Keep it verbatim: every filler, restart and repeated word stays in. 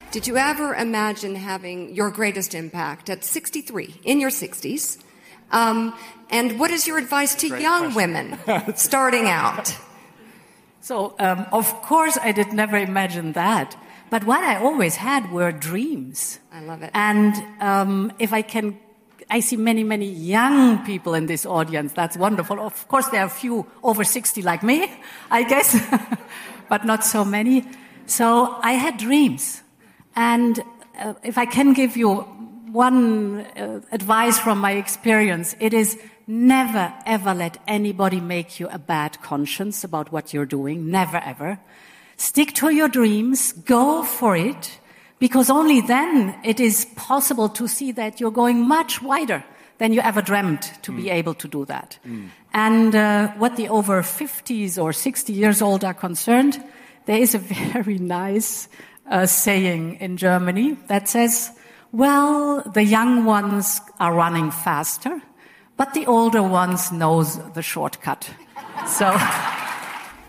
Did you ever imagine having your greatest impact at sixty-three, in your sixties? Um, and what is your advice to Great young question. women starting out? So, um, of course, I did never imagine that. But what I always had were dreams. I love it. And um, if I can, I see many, many young people in this audience. That's wonderful. Of course, there are a few over sixty like me, I guess, but not so many. So I had dreams. And uh, if I can give you one uh, advice from my experience, it is never, ever let anybody make you a bad conscience about what you're doing. Never, ever. Stick to your dreams. Go for it. Because only then it is possible to see that you're going much wider than you ever dreamt to mm. be able to do that. Mm. And uh, what the over fifties or sixty years old are concerned, there is a very nice uh, saying in Germany that says, well, the young ones are running faster, but the older ones knows the shortcut. So...